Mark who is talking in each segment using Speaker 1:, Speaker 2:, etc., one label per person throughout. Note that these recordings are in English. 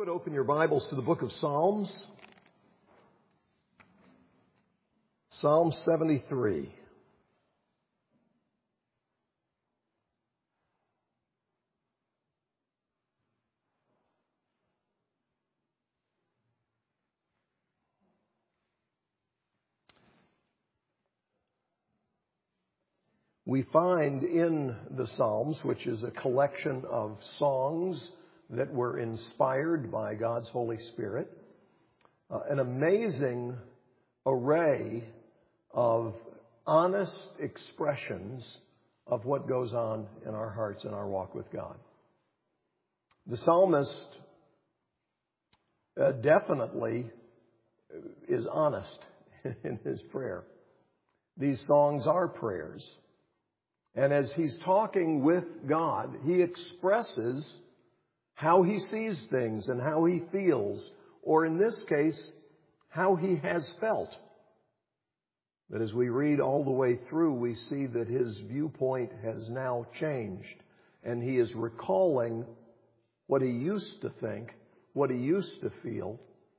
Speaker 1: would open your Bibles to the book of Psalms, Psalm 73. We find in the Psalms, which is a collection of songs that were inspired by God's Holy Spirit, an amazing array of honest expressions of what goes on in our hearts and our walk with God. The psalmist definitely is honest in his prayer. These songs are prayers. And as he's talking with God, he expresses how he sees things and how he feels, or in this case, how he has felt. But as we read all the way through, we see that his viewpoint has now changed, and he is recalling what he used to think, what he used to feel,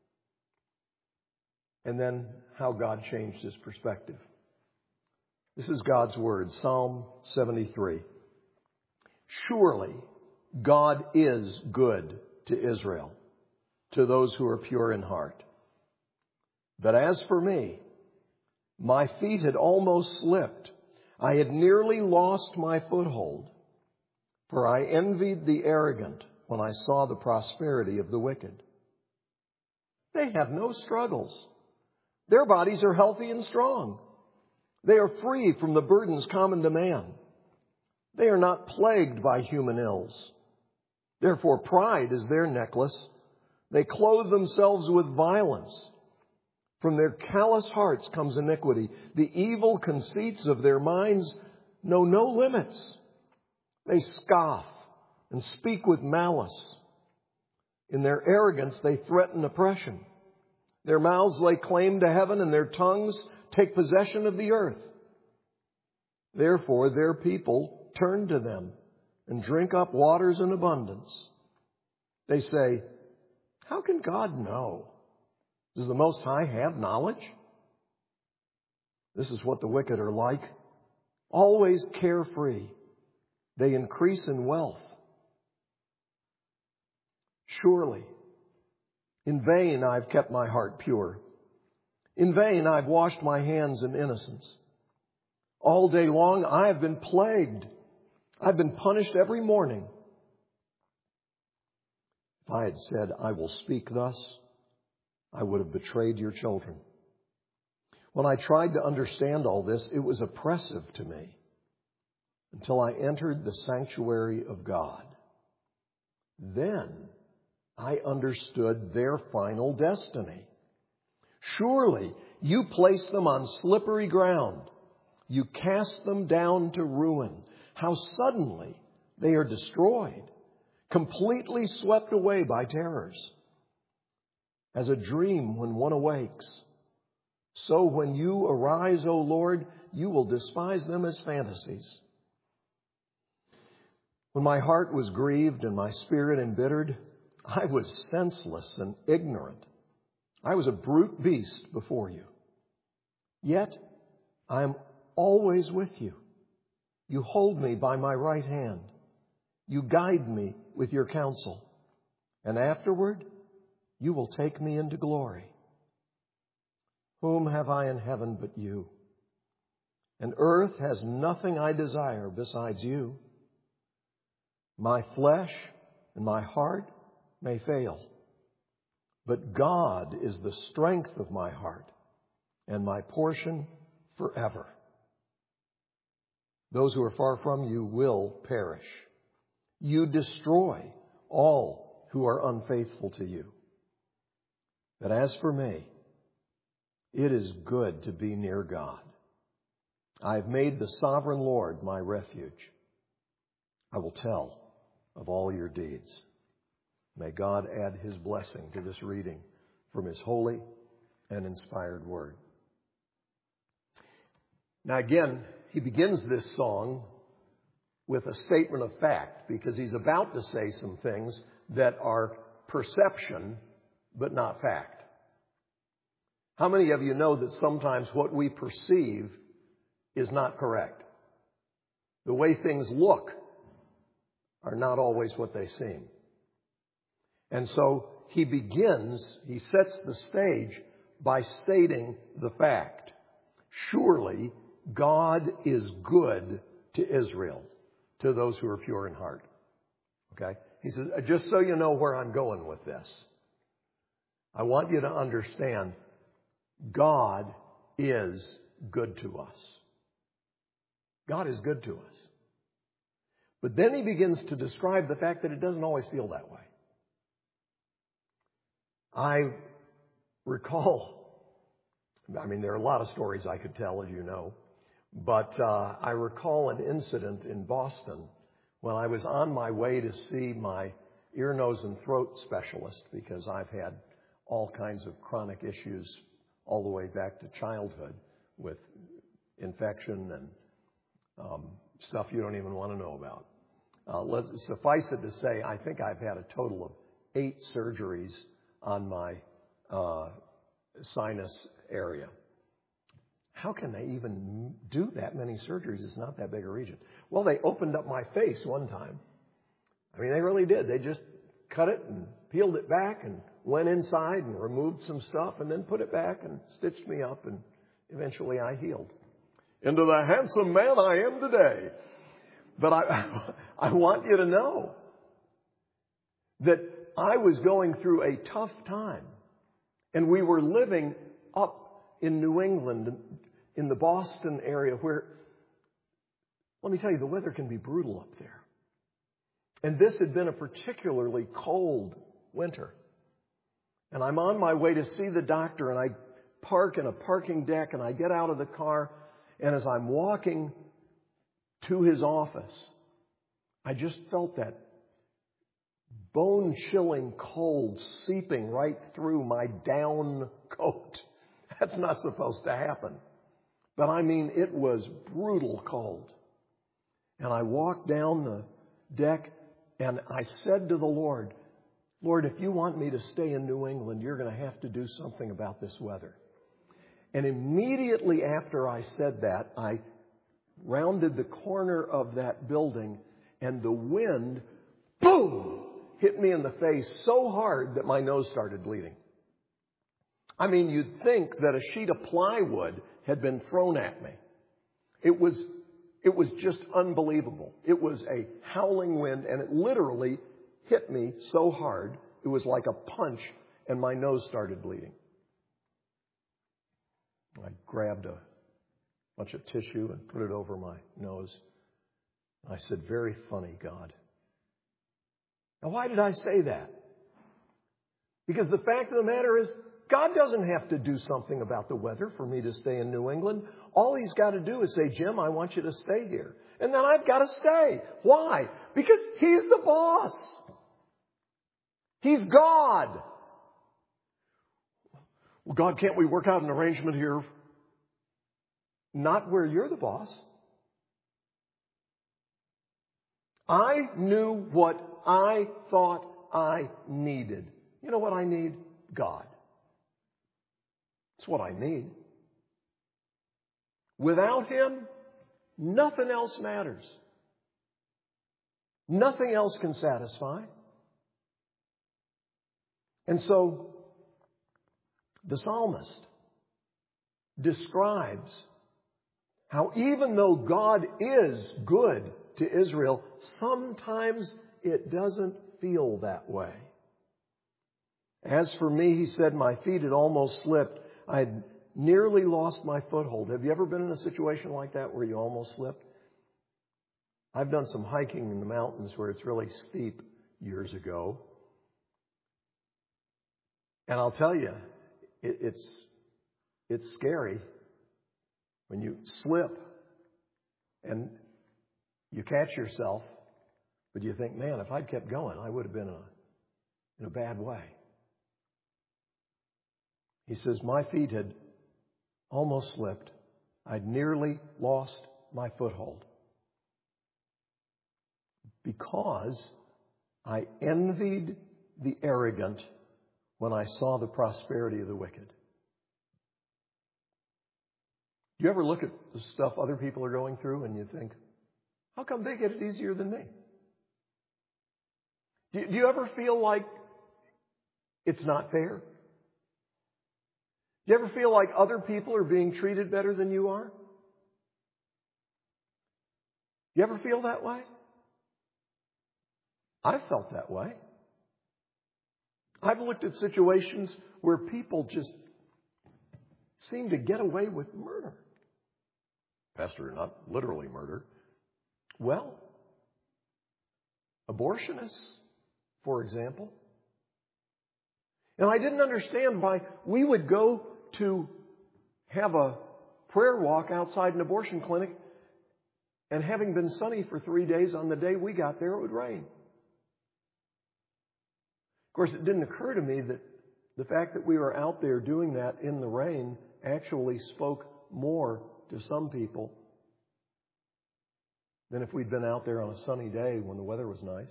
Speaker 1: and then how God changed his perspective. This is God's word, Psalm 73. Surely God is good to Israel, to those who are pure in heart. But as for me, my feet had almost slipped. I had nearly lost my foothold, for I envied the arrogant when I saw the prosperity of the wicked. They have no struggles. Their bodies are healthy and strong. They are free from the burdens common to man. They are not plagued by human ills. Therefore, pride is their necklace. They clothe themselves with violence. From their callous hearts comes iniquity. The evil conceits of their minds know no limits. They scoff and speak with malice. In their arrogance, they threaten oppression. Their mouths lay claim to heaven, and their tongues take possession of the earth. Therefore, their people turn to them and drink up waters in abundance. They say, how can God know? Does the Most High have knowledge? This is what the wicked are like. Always carefree. They increase in wealth. Surely, in vain I've kept my heart pure. In vain I've washed my hands in innocence. All day long I have been plagued. I've been punished every morning. If I had said, I will speak thus, I would have betrayed your children. When I tried to understand all this, it was oppressive to me until I entered the sanctuary of God. Then I understood their final destiny. Surely you place them on slippery ground. You cast them down to ruin. How suddenly they are destroyed, completely swept away by terrors. As a dream when one awakes, so when you arise, O Lord, you will despise them as fantasies. When my heart was grieved and my spirit embittered, I was senseless and ignorant. I was a brute beast before you. Yet I am always with you. You hold me by my right hand. You guide me with your counsel. And afterward, you will take me into glory. Whom have I in heaven but you? And earth has nothing I desire besides you. My flesh and my heart may fail, but God is the strength of my heart and my portion forever. Those who are far from you will perish. You destroy all who are unfaithful to you. But as for me, it is good to be near God. I have made the sovereign Lord my refuge. I will tell of all your deeds. May God add his blessing to this reading from his holy and inspired word. Now again, he begins this song with a statement of fact because he's about to say some things that are perception, but not fact. How many of you know that sometimes what we perceive is not correct? The way things look are not always what they seem. And so he sets the stage by stating the fact. Surely God is good to Israel, to those who are pure in heart. Okay? He says, just so you know where I'm going with this, I want you to understand God is good to us. God is good to us. But then he begins to describe the fact that it doesn't always feel that way. I recall, there are a lot of stories I could tell, as you know, but I recall an incident in Boston when I was on my way to see my ear, nose, and throat specialist, because I've had all kinds of chronic issues all the way back to childhood with infection and stuff you don't even want to know about. Suffice it to say, I think I've had a total of 8 surgeries on my sinus area. How can they even do that many surgeries? It's not that big a region. Well, they opened up my face one time. They really did. They just cut it and peeled it back and went inside and removed some stuff and then put it back and stitched me up, and eventually I healed into the handsome man I am today. But I want you to know that I was going through a tough time, and we were living up in New England, in the Boston area, where, let me tell you, the weather can be brutal up there. And this had been a particularly cold winter. And I'm on my way to see the doctor, and I park in a parking deck, and I get out of the car, and as I'm walking to his office, I just felt that bone-chilling cold seeping right through my down coat. That's not supposed to happen. But it was brutal cold. And I walked down the deck, and I said to the Lord, Lord, if you want me to stay in New England, you're going to have to do something about this weather. And immediately after I said that, I rounded the corner of that building, and the wind, boom, hit me in the face so hard that my nose started bleeding. You'd think that a sheet of plywood had been thrown at me. It was just unbelievable. It was a howling wind, and it literally hit me so hard, it was like a punch, and my nose started bleeding. I grabbed a bunch of tissue and put it over my nose. I said, very funny, God. Now, why did I say that? Because the fact of the matter is, God doesn't have to do something about the weather for me to stay in New England. All He's got to do is say, Jim, I want you to stay here. And then I've got to stay. Why? Because He's the boss. He's God. Well, God, can't we work out an arrangement here? Not where you're the boss. I knew what I thought I needed. You know what I need? God. It's what I need. Without Him, nothing else matters. Nothing else can satisfy. And so, the psalmist describes how even though God is good to Israel, sometimes it doesn't feel that way. As for me, he said, my feet had almost slipped. I had nearly lost my foothold. Have you ever been in a situation like that where you almost slipped? I've done some hiking in the mountains where it's really steep years ago. And I'll tell you, it's scary when you slip and you catch yourself, but you think, man, if I'd kept going, I would have been in a bad way. He says, my feet had almost slipped. I'd nearly lost my foothold because I envied the arrogant when I saw the prosperity of the wicked. Do you ever look at the stuff other people are going through and you think, how come they get it easier than me? Do you ever feel like it's not fair? Do you ever feel like other people are being treated better than you are? You ever feel that way? I've felt that way. I've looked at situations where people just seem to get away with murder. Pastor, not literally murder. Well, abortionists, for example. And I didn't understand why we would go to have a prayer walk outside an abortion clinic, and having been sunny for 3 days, on the day we got there, it would rain. Of course, it didn't occur to me that the fact that we were out there doing that in the rain actually spoke more to some people than if we'd been out there on a sunny day when the weather was nice.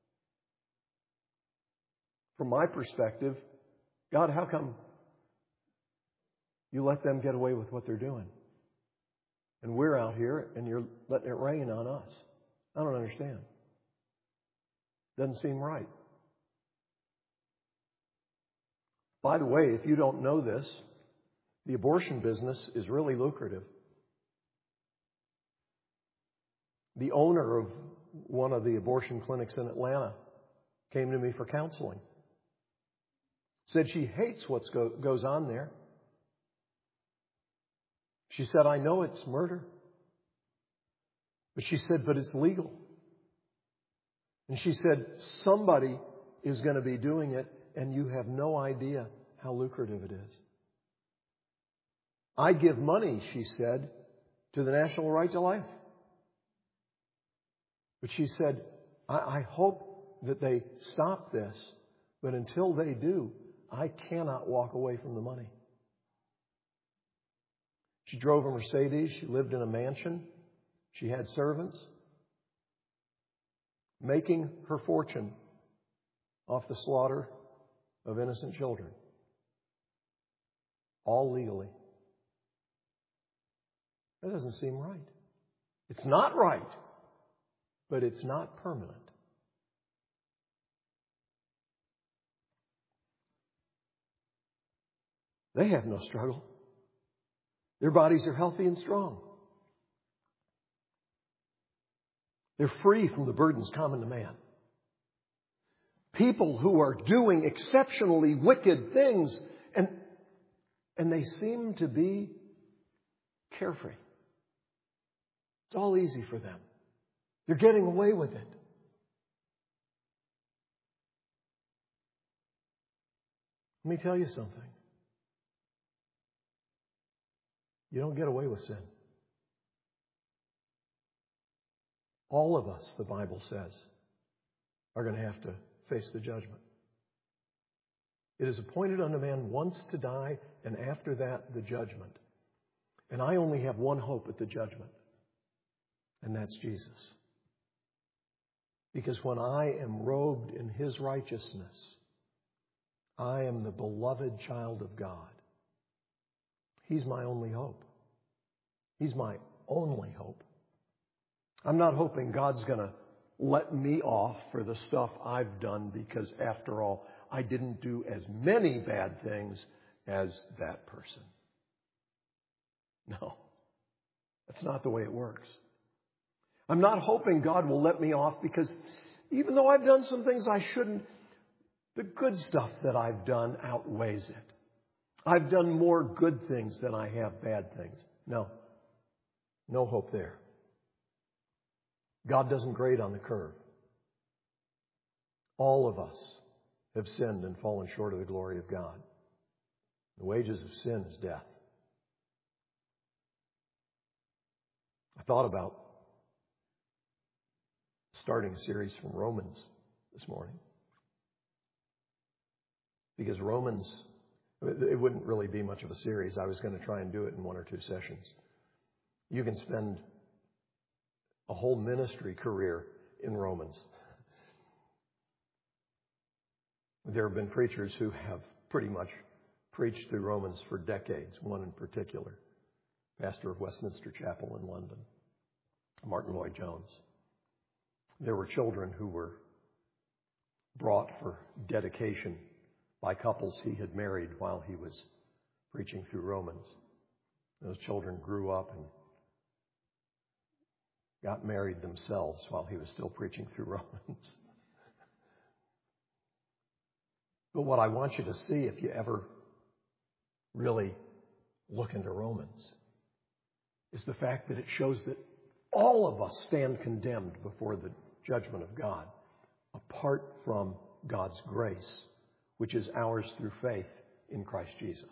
Speaker 1: From my perspective, God, how come you let them get away with what they're doing? And we're out here and you're letting it rain on us. I don't understand. Doesn't seem right. By the way, if you don't know this, the abortion business is really lucrative. The owner of one of the abortion clinics in Atlanta came to me for counseling. Said she hates what goes on there. She said, I know it's murder. But she said, but it's legal. And she said, somebody is going to be doing it, and you have no idea how lucrative it is. I give money, she said, to the National Right to Life. But she said, I hope that they stop this, but until they do, I cannot walk away from the money. She drove a Mercedes. She lived in a mansion. She had servants, making her fortune off the slaughter of innocent children. All legally. That doesn't seem right. It's not right, but it's not permanent. They have no struggle. Their bodies are healthy and strong. They're free from the burdens common to man. People who are doing exceptionally wicked things, and they seem to be carefree. It's all easy for them. They're getting away with it. Let me tell you something. You don't get away with sin. All of us, the Bible says, are going to have to face the judgment. It is appointed unto man once to die, and after that, the judgment. And I only have one hope at the judgment, and that's Jesus. Because when I am robed in His righteousness, I am the beloved child of God. He's my only hope. He's my only hope. I'm not hoping God's going to let me off for the stuff I've done because, after all, I didn't do as many bad things as that person. No, that's not the way it works. I'm not hoping God will let me off because even though I've done some things I shouldn't, the good stuff that I've done outweighs it. I've done more good things than I have bad things. No hope there. God doesn't grade on the curve. All of us have sinned and fallen short of the glory of God. The wages of sin is death. I thought about starting a series from Romans this morning. Because Romans, it wouldn't really be much of a series. I was going to try and do it in 1 or 2 sessions. You can spend a whole ministry career in Romans. There have been preachers who have pretty much preached through Romans for decades, one in particular, pastor of Westminster Chapel in London, Martin Lloyd-Jones. There were children who were brought for dedication by couples he had married while he was preaching through Romans. Those children grew up and got married themselves while he was still preaching through Romans. But what I want you to see, if you ever really look into Romans, is the fact that it shows that all of us stand condemned before the judgment of God, apart from God's grace, which is ours through faith in Christ Jesus.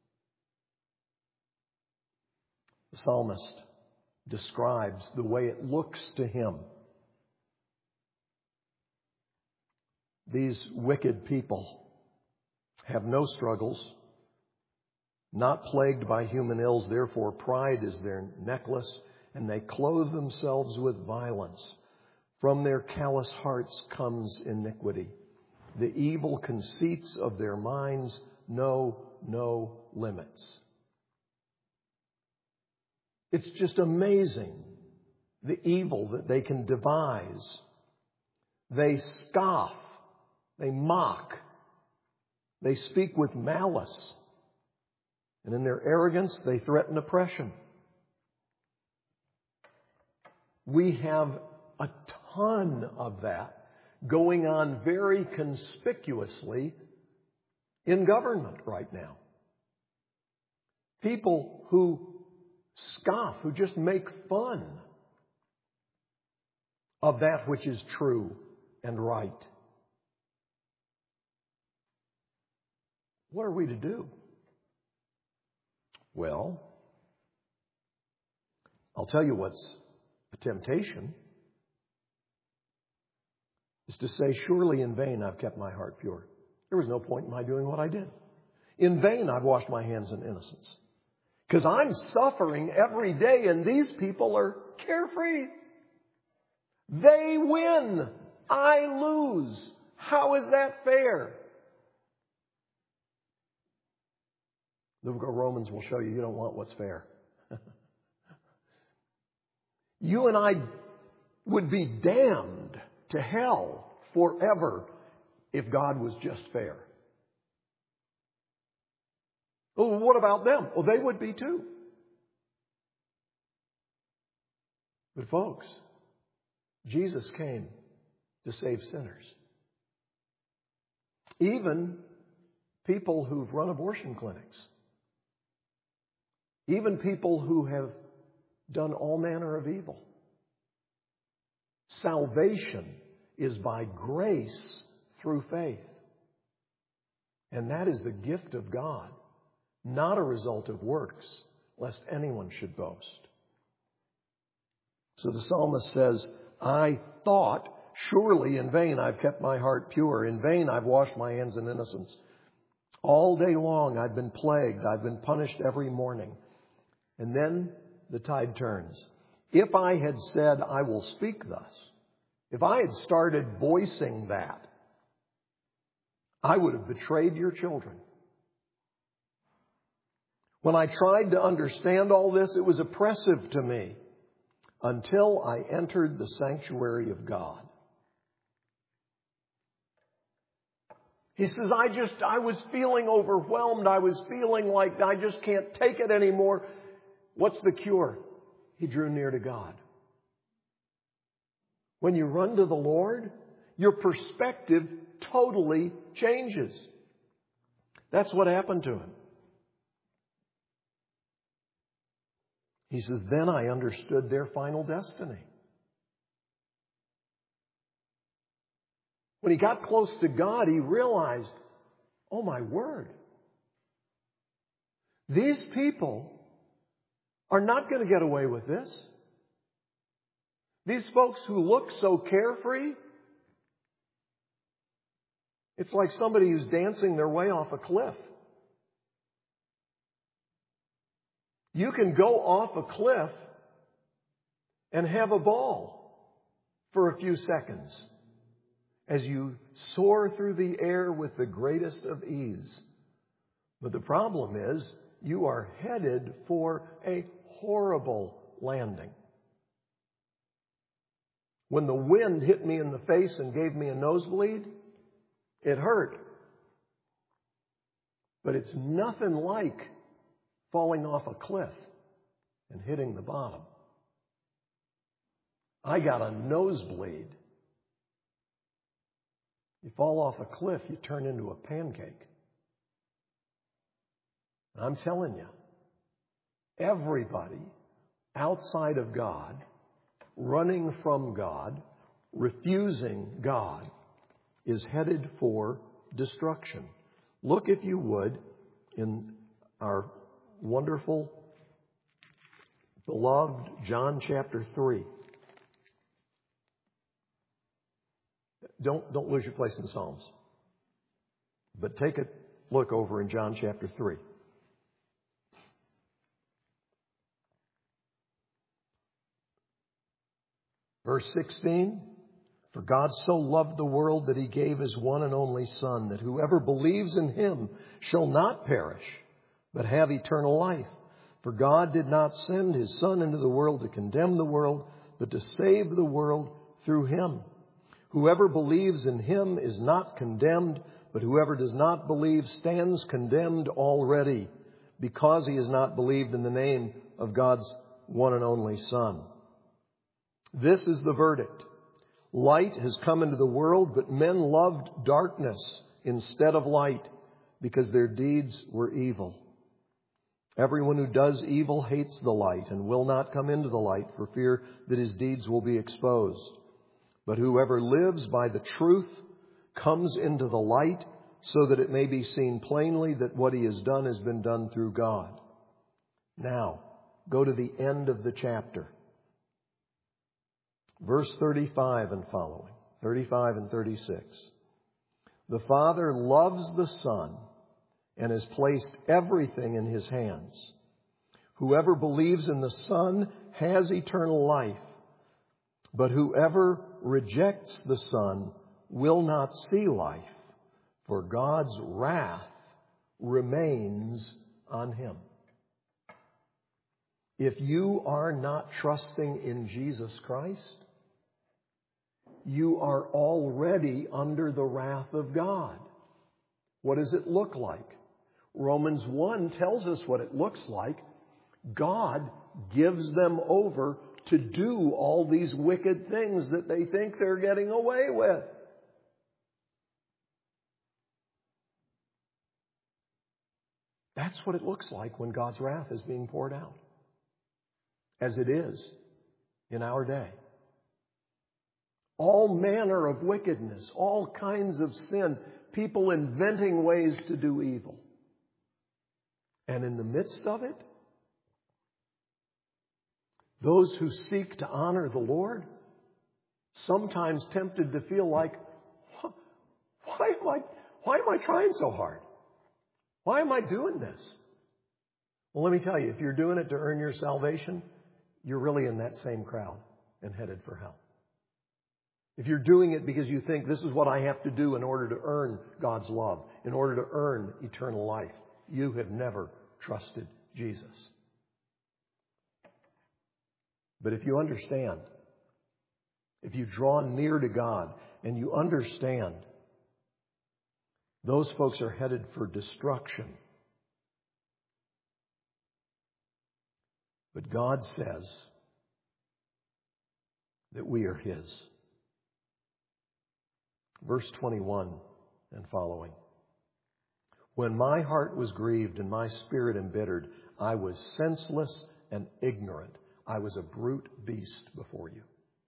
Speaker 1: The psalmist describes the way it looks to him. These wicked people have no struggles, not plagued by human ills, therefore pride is their necklace, and they clothe themselves with violence. From their callous hearts comes iniquity. The evil conceits of their minds know no limits. It's just amazing, the evil that they can devise. They scoff, they mock, they speak with malice, and in their arrogance they threaten oppression. We have a ton of that going on very conspicuously in government right now. People who scoff, who just make fun of that which is true and right. What are we to do? Well, I'll tell you what's a temptation, is to say, surely in vain I've kept my heart pure. There was no point in my doing what I did. In vain I've washed my hands in innocence. Because I'm suffering every day and these people are carefree. They win. I lose. How is that fair? The book of Romans will show you don't want what's fair. You and I would be damned to hell forever if God was just fair. Well, what about them? Well, they would be too. But folks, Jesus came to save sinners. Even people who've run abortion clinics. Even people who have done all manner of evil. Salvation is by grace through faith. And that is the gift of God, not a result of works, lest anyone should boast. So the psalmist says, I thought, surely in vain I've kept my heart pure. In vain I've washed my hands in innocence. All day long I've been plagued. I've been punished every morning. And then the tide turns. If I had said, I will speak thus, if I had started voicing that, I would have betrayed your children. When I tried to understand all this, it was oppressive to me until I entered the sanctuary of God. He says, I was feeling overwhelmed. I was feeling like I just can't take it anymore. What's the cure? He drew near to God. When you run to the Lord, your perspective totally changes. That's what happened to him. He says, then I understood their final destiny. When he got close to God, he realized, oh my word, these people are not going to get away with this. These folks who look so carefree, it's like somebody who's dancing their way off a cliff. You can go off a cliff and have a ball for a few seconds. as you soar through the air with the greatest of ease. But the problem is, you are headed for a horrible landing. When the wind hit me in the face and gave me a nosebleed, it hurt. But it's nothing like falling off a cliff and hitting the bottom. I got a nosebleed. You fall off a cliff, you turn into a pancake. And I'm telling you, everybody outside of God, running from God, refusing God, is headed for destruction. Look, if you would, in our wonderful, beloved John chapter 3. Don't lose your place in Psalms. But take a look over in John chapter 3. Verse 16, for God so loved the world that he gave his one and only Son, that whoever believes in him shall not perish, but have eternal life. For God did not send his Son into the world to condemn the world, but to save the world through him. Whoever believes in him is not condemned, but whoever does not believe stands condemned already, because he has not believed in the name of God's one and only Son. This is the verdict. Light has come into the world, but men loved darkness instead of light, because their deeds were evil. Everyone who does evil hates the light and will not come into the light for fear that his deeds will be exposed. But whoever lives by the truth comes into the light, so that it may be seen plainly that what he has done has been done through God. Now, go to the end of the chapter. Verse 35 and following, 35 and 36. The Father loves the Son and has placed everything in his hands. Whoever believes in the Son has eternal life, but whoever rejects the Son will not see life, for God's wrath remains on him. If you are not trusting in Jesus Christ, you are already under the wrath of God. What does it look like? Romans 1 tells us what it looks like. God gives them over to do all these wicked things that they think they're getting away with. That's what it looks like when God's wrath is being poured out, as it is in our day. All manner of wickedness, all kinds of sin, people inventing ways to do evil. And in the midst of it, those who seek to honor the Lord, sometimes tempted to feel like, why am I trying so hard? Why am I doing this? Well, let me tell you, if you're doing it to earn your salvation, you're really in that same crowd and headed for hell. If you're doing it because you think this is what I have to do in order to earn God's love, in order to earn eternal life, you have never trusted Jesus. But if you understand, if you draw near to God and you understand, those folks are headed for destruction. But God says that we are his. Verse 21 and following. When my heart was grieved and my spirit embittered, I was senseless and ignorant. I was a brute beast before you.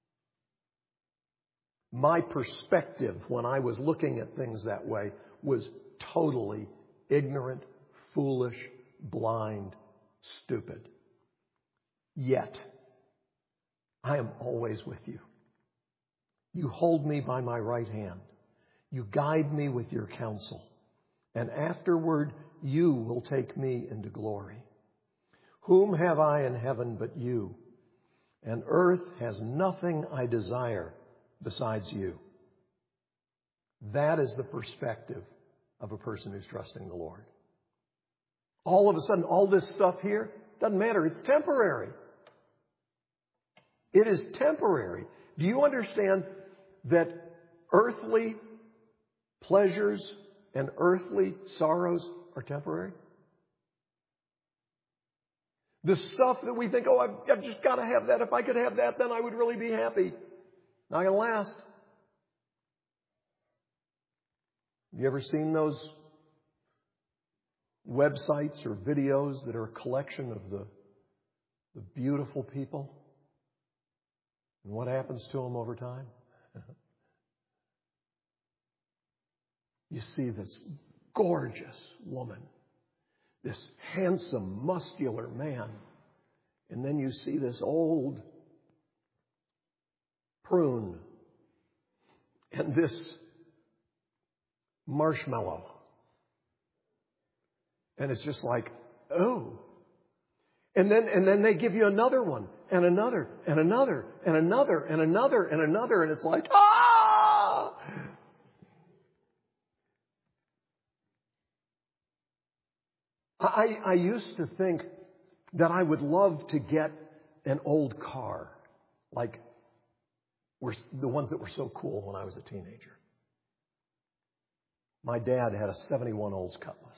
Speaker 1: My perspective when I was looking at things that way was totally ignorant, foolish, blind, stupid. Yet, I am always with you. You hold me by my right hand. You guide me with your counsel. And afterward, you will take me into glory. Whom have I in heaven but you? And earth has nothing I desire besides you. That is the perspective of a person who's trusting the Lord. All of a sudden, all this stuff here doesn't matter. It's temporary. It is temporary. Do you understand that earthly pleasures and earthly sorrows are temporary? The stuff that we think, oh, I've just got to have that. If I could have that, then I would really be happy. Not going to last. Have you ever seen those websites or videos that are a collection of the beautiful people? And what happens to them over time? You see this gorgeous woman, this handsome, muscular man, and then you see this old prune and this marshmallow. And it's just like, oh. And then they give you another one, and another, and another, and another, and another, and another, and it's like, ah! I used to think that I would love to get an old car, like the ones that were so cool when I was a teenager. My dad had a 71 Olds Cutlass.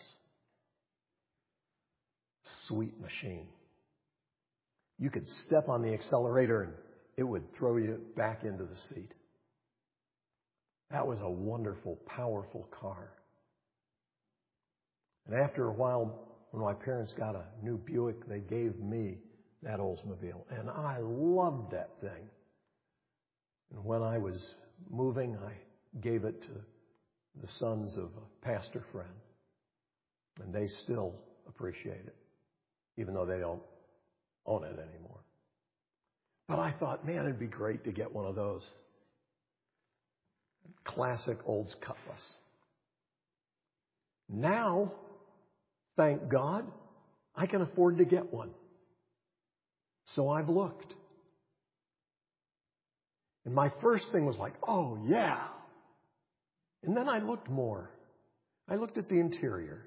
Speaker 1: Sweet machine. You could step on the accelerator and it would throw you back into the seat. That was a wonderful, powerful car. And after a while, when my parents got a new Buick, they gave me that Oldsmobile. And I loved that thing. And when I was moving, I gave it to the sons of a pastor friend. And they still appreciate it, even though they don't own it anymore. But I thought, man, it'd be great to get one of those. Classic Olds Cutlass. Now, thank God, I can afford to get one. So I've looked. And my first thing was like, oh, yeah. And then I looked more. I looked at the interior.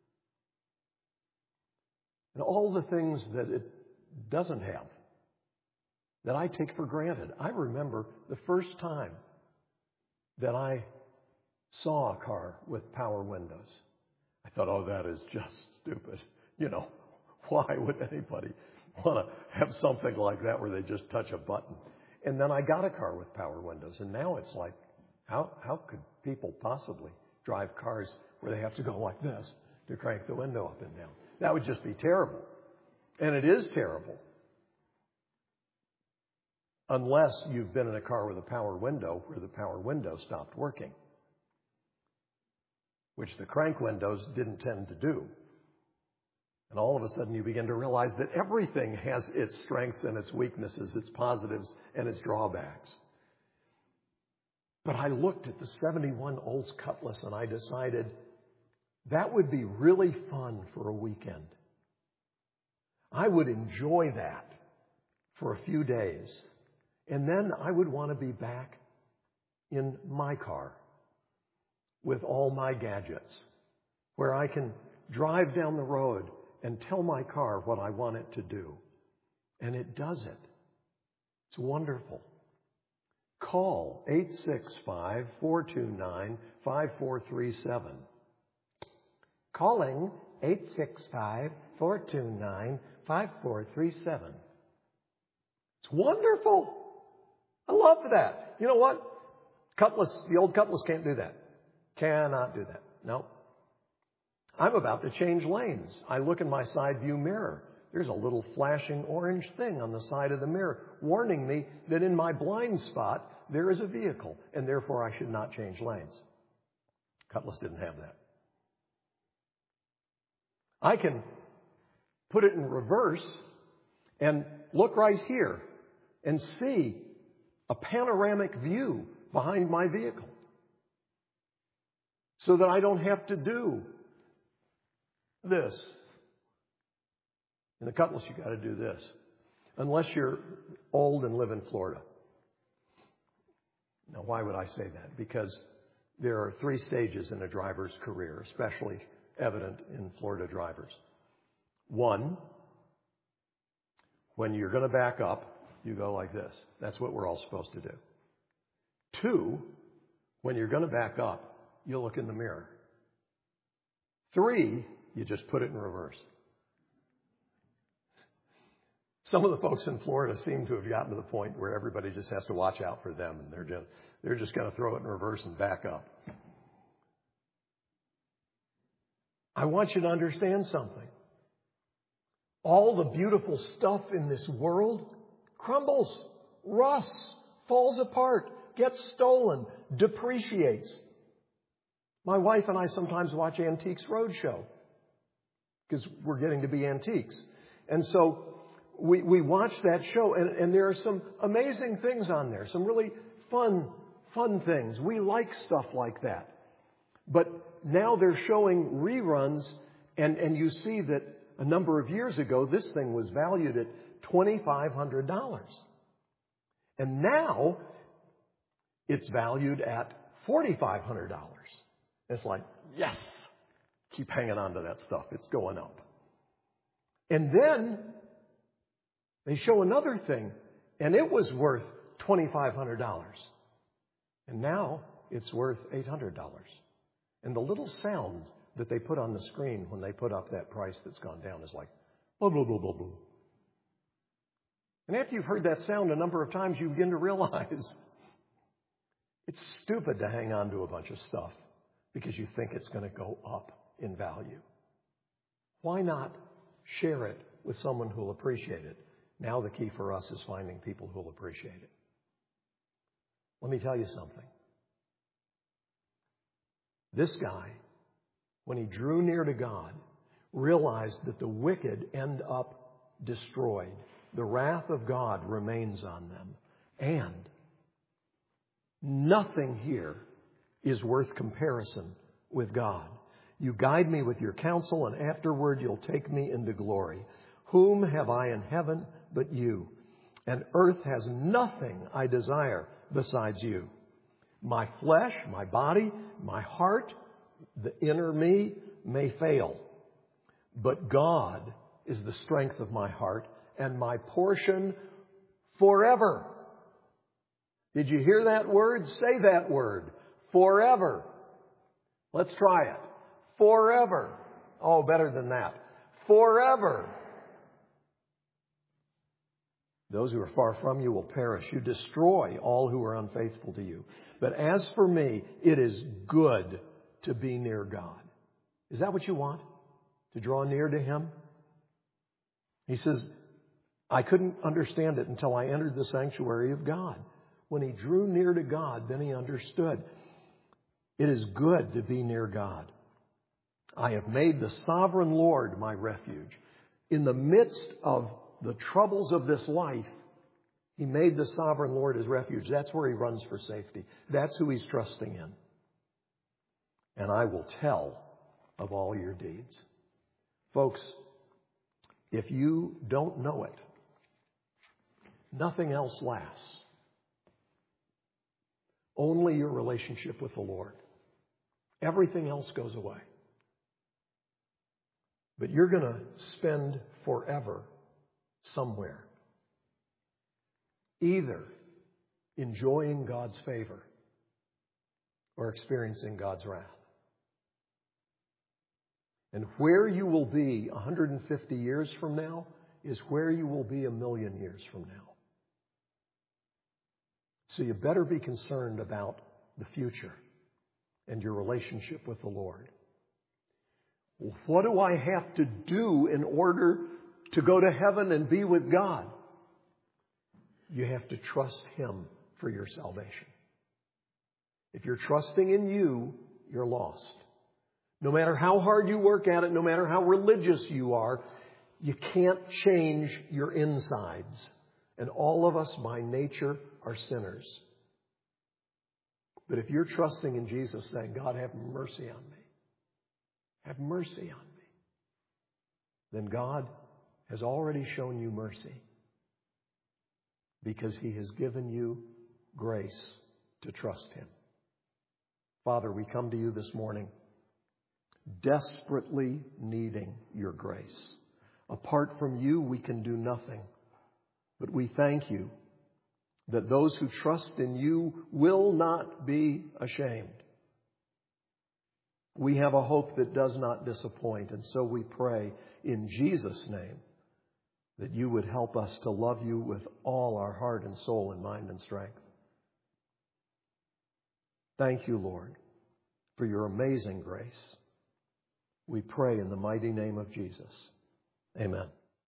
Speaker 1: And all the things that it doesn't have, that I take for granted. I remember the first time that I saw a car with power windows. I thought, oh, that is just stupid. You know, why would anybody want to have something like that where they just touch a button? And then I got a car with power windows, and now it's like, how could people possibly drive cars where they have to go like this to crank the window up and down? That would just be terrible. And it is terrible. Unless you've been in a car with a power window where the power window stopped working, which the crank windows didn't tend to do. And all of a sudden you begin to realize that everything has its strengths and its weaknesses, its positives and its drawbacks. But I looked at the 71 Olds Cutlass and I decided that would be really fun for a weekend. I would enjoy that for a few days. And then I would want to be back in my car with all my gadgets, where I can drive down the road and tell my car what I want it to do. And it does it. It's wonderful. Call 865-429-5437. Calling 865-429-5437. It's wonderful. I love that. You know what? The old Cutlass can't do that. Cannot do that. No. I'm about to change lanes. I look in my side view mirror. There's a little flashing orange thing on the side of the mirror warning me that in my blind spot there is a vehicle and therefore I should not change lanes. Cutlass didn't have that. I can put it in reverse and look right here and see a panoramic view behind my vehicle so that I don't have to do this. In the Cutlass, you got to do this. Unless you're old and live in Florida. Now, why would I say that? Because There are 3 stages in a driver's career, especially evident in Florida drivers. 1, when you're going to back up, you go like this. That's what we're all supposed to do. 2, when you're going to back up, you look in the mirror. 3, you just put it in reverse. Some of the folks in Florida seem to have gotten to the point where everybody just has to watch out for them, and they're just going to throw it in reverse and back up. I want you to understand something. All the beautiful stuff in this world crumbles, rusts, falls apart, gets stolen, depreciates. My wife and I sometimes watch Antiques Roadshow because we're getting to be antiques. And so we watch that show, and there are some amazing things on there, some really fun things. We like stuff like that. But now they're showing reruns, and you see that a number of years ago, this thing was valued at $2,500. And now it's valued at $4,500. It's like, yes, keep hanging on to that stuff. It's going up. And then they show another thing, and it was worth $2,500. And now it's worth $800. And the little sound that they put on the screen when they put up that price that's gone down is like, blah, blah, blah, blah, blah. And after you've heard that sound a number of times, you begin to realize it's stupid to hang on to a bunch of stuff because you think it's going to go up in value. Why not share it with someone who will appreciate it? Now the key for us is finding people who will appreciate it. Let me tell you something. This guy, when he drew near to God, realized that the wicked end up destroyed. The wrath of God remains on them. And nothing here is worth comparison with God. You guide me with your counsel, and afterward you'll take me into glory. Whom have I in heaven but you? And earth has nothing I desire besides you. My flesh, my body, my heart, the inner me may fail. But God is the strength of my heart and my portion forever. Did you hear that word? Say that word. Forever. Let's try it. Forever. Oh, better than that. Forever. Those who are far from you will perish. You destroy all who are unfaithful to you. But as for me, it is good to be near God. Is that what you want? To draw near to Him? He says, I couldn't understand it until I entered the sanctuary of God. When he drew near to God, then he understood. It is good to be near God. I have made the sovereign Lord my refuge. In the midst of the troubles of this life, he made the sovereign Lord his refuge. That's where he runs for safety. That's who he's trusting in. And I will tell of all your deeds. Folks, if you don't know it, nothing else lasts. Only your relationship with the Lord. Everything else goes away. But you're going to spend forever somewhere, either enjoying God's favor or experiencing God's wrath. And where you will be 150 years from now is where you will be 1,000,000 years from now. So you better be concerned about the future and your relationship with the Lord. Well, what do I have to do in order to go to heaven and be with God? You have to trust Him for your salvation. If you're trusting in you, you're lost. No matter how hard you work at it, no matter how religious you are, you can't change your insides. And all of us by nature are sinners. But if you're trusting in Jesus, saying, God, have mercy on me. Have mercy on me. Then God has already shown you mercy because He has given you grace to trust Him. Father, we come to you this morning desperately needing your grace. Apart from you, we can do nothing. But we thank you that those who trust in you will not be ashamed. We have a hope that does not disappoint, and so we pray in Jesus' name that you would help us to love you with all our heart and soul and mind and strength. Thank you, Lord, for your amazing grace. We pray in the mighty name of Jesus. Amen.